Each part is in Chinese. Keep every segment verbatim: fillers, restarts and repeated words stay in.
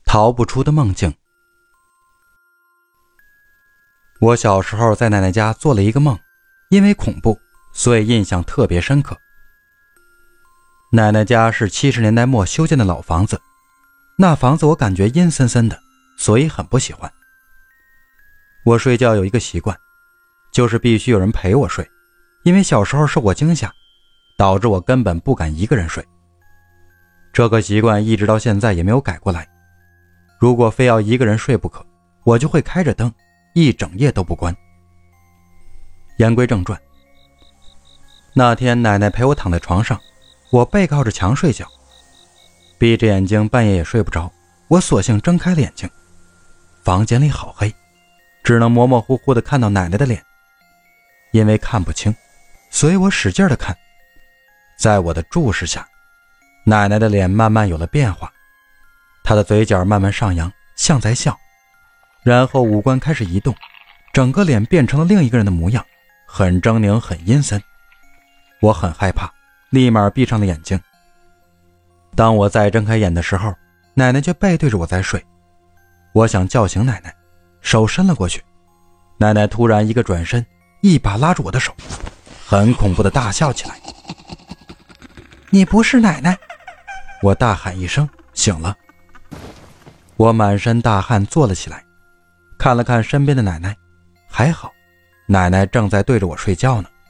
逃不出的梦境。我小时候在奶奶家做了一个梦，因为恐怖，所以印象特别深刻。奶奶家是七十年代末修建的老房子，那房子我感觉阴森森的，所以很不喜欢。我睡觉有一个习惯，就是必须有人陪我睡，因为小时候受过惊吓，导致我根本不敢一个人睡。这个习惯一直到现在也没有改过来。如果非要一个人睡不可，我就会开着灯，一整夜都不关。言归正传，那天奶奶陪我躺在床上，我背靠着墙睡觉，闭着眼睛半夜也睡不着，我索性睁开了眼睛。房间里好黑，只能模模糊糊地看到奶奶的脸。因为看不清，所以我使劲地看。在我的注视下，奶奶的脸慢慢有了变化，她的嘴角慢慢上扬，像在笑，然后五官开始移动，整个脸变成了另一个人的模样，很狰狞，很阴森。我很害怕，立马闭上了眼睛。当我再睁开眼的时候，奶奶却背对着我在睡。我想叫醒奶奶，手伸了过去，奶奶突然一个转身，一把拉住我的手，很恐怖的大笑起来。你不是奶奶！我大喊一声，醒了。我满身大汗坐了起来，看了看身边的奶奶，还好，奶奶正在对着我睡觉呢。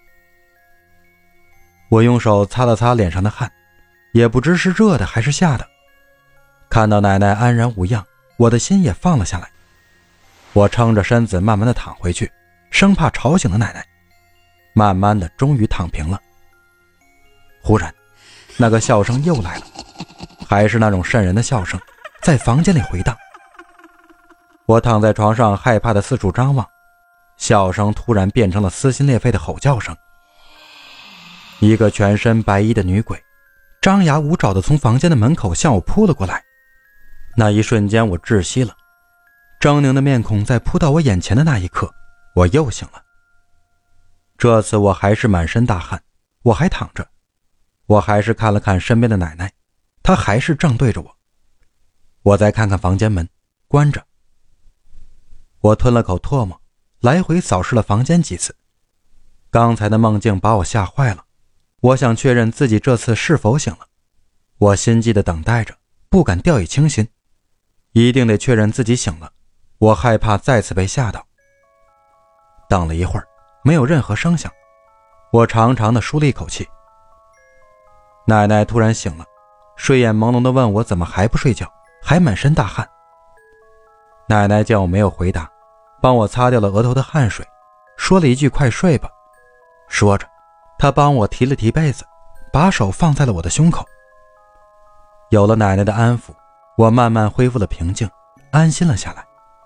我用手擦了擦脸上的汗，也不知是热的还是吓的。看到奶奶安然无恙，我的心也放了下来。我撑着身子慢慢的躺回去，生怕吵醒了奶奶。慢慢的终于躺平了。忽然那个笑声又来了，还是那种瘆人的笑声，在房间里回荡。我躺在床上害怕的四处张望，笑声突然变成了撕心裂肺的吼叫声。一个全身白衣的女鬼张牙舞爪地从房间的门口向我扑了过来。那一瞬间我窒息了，狰狞的面孔在扑到我眼前的那一刻，我又醒了。这次我还是满身大汗，我还躺着，我还是看了看身边的奶奶，她还是正对着我。我再看看房间门，关着。我吞了口唾沫，来回扫视了房间几次。刚才的梦境把我吓坏了，我想确认自己这次是否醒了。我心悸地等待着，不敢掉以轻心，一定得确认自己醒了，我害怕再次被吓到。等了一会儿，没有任何声响，我长长地舒了一口气。奶奶突然醒了，睡眼朦胧地问我怎么还不睡觉，还满身大汗。奶奶见我没有回答，帮我擦掉了额头的汗水，说了一句快睡吧。说着她帮我提了提被子，把手放在了我的胸口。有了奶奶的安抚，我慢慢恢复了平静，安心了下来。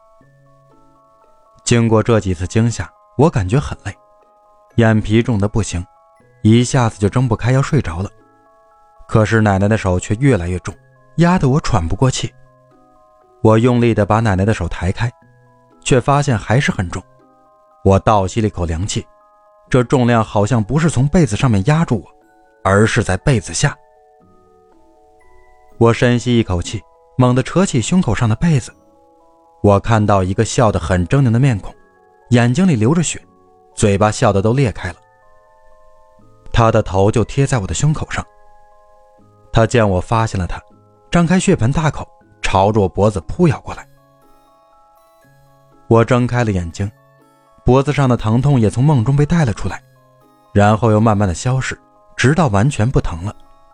经过这几次惊吓，我感觉很累，眼皮重得不行，一下子就睁不开，要睡着了。可是奶奶的手却越来越重，压得我喘不过气。我用力地把奶奶的手抬开，却发现还是很重。我倒吸了一口凉气，这重量好像不是从被子上面压住我，而是在被子下。我深吸一口气，猛地扯起胸口上的被子。我看到一个笑得很狰狞的面孔，眼睛里流着血，嘴巴笑得都裂开了。他的头就贴在我的胸口上。他见我发现了他，张开血盆大口，朝着我脖子扑咬过来。我睁开了眼睛，脖子上的疼痛也从梦中被带了出来，然后又慢慢的消失，直到完全不疼了。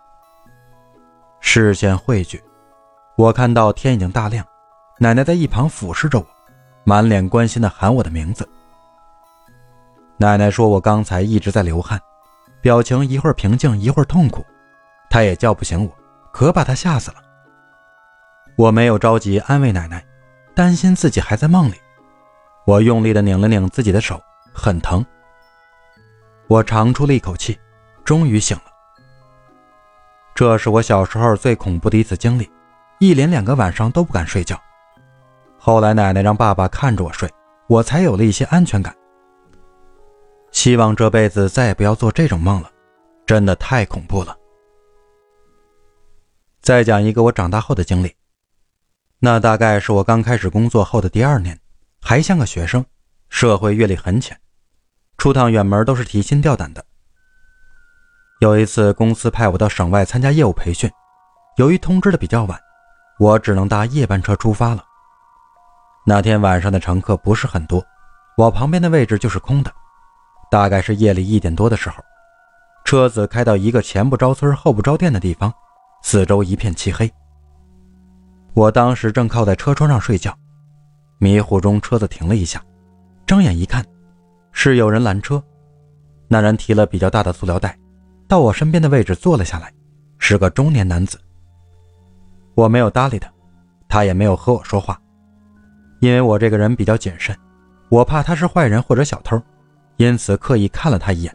视线汇聚，我看到天已经大亮，奶奶在一旁俯视着我，满脸关心地喊我的名字。奶奶说我刚才一直在流汗，表情一会儿平静一会儿痛苦，她也叫不醒我，可把她吓死了。我没有着急安慰奶奶，担心自己还在梦里。我用力地拧了拧自己的手，很疼。我长出了一口气，终于醒了。这是我小时候最恐怖的一次经历，一连两个晚上都不敢睡觉。后来奶奶让爸爸看着我睡，我才有了一些安全感。希望这辈子再也不要做这种梦了，真的太恐怖了。再讲一个我长大后的经历。 那大概是我刚开始工作后的第二年，还像个学生，社会阅历很浅，出趟远门都是提心吊胆的。有一次公司派我到省外参加业务培训，由于通知的比较晚，我只能搭夜班车出发了。那天晚上的乘客不是很多，我旁边的位置就是空的。大概是夜里一点多的时候，车子开到一个前不着村后不着店的地方，四周一片漆黑。我当时正靠在车窗上睡觉，迷糊中车子停了一下，睁眼一看，是有人拦车。那人提了比较大的塑料袋，到我身边的位置坐了下来，是个中年男子。我没有搭理他，他也没有和我说话，因为我这个人比较谨慎，我怕他是坏人或者小偷，因此刻意看了他一眼。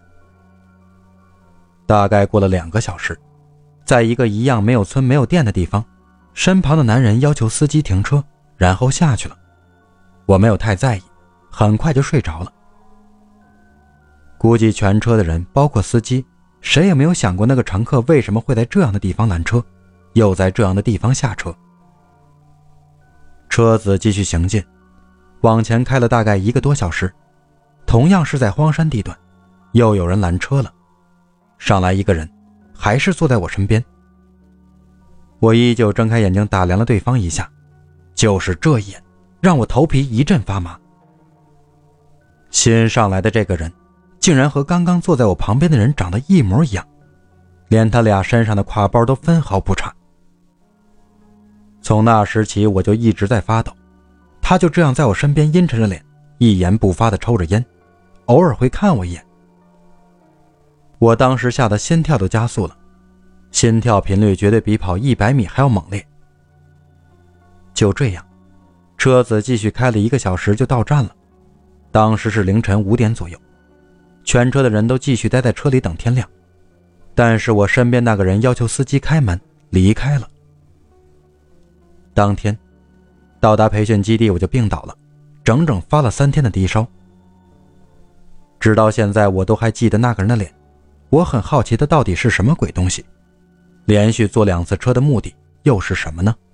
大概过了两个小时，在一个一样没有村没有店的地方，身旁的男人要求司机停车，然后下去了。我没有太在意，很快就睡着了。估计全车的人，包括司机，谁也没有想过那个乘客为什么会在这样的地方拦车，又在这样的地方下车。车子继续行进，往前开了大概一个多小时，同样是在荒山地段，又有人拦车了。上来一个人，还是坐在我身边。我依旧睁开眼睛打量了对方一下，就是这一眼让我头皮一阵发麻。新上来的这个人竟然和刚刚坐在我旁边的人长得一模一样，连他俩身上的挎包都分毫不差。从那时起我就一直在发抖，他就这样在我身边阴沉着脸，一言不发地抽着烟，偶尔会看我一眼。我当时吓得心跳都加速了，心跳频率绝对比跑一百米还要猛烈。就这样，车子继续开了一个小时就到站了，当时是凌晨五点左右，全车的人都继续待在车里等天亮，但是我身边那个人要求司机开门离开了。当天到达培训基地我就病倒了，整整发了三天的低烧。直到现在我都还记得那个人的脸，我很好奇他到底是什么鬼东西，连续坐两次车的目的又是什么呢？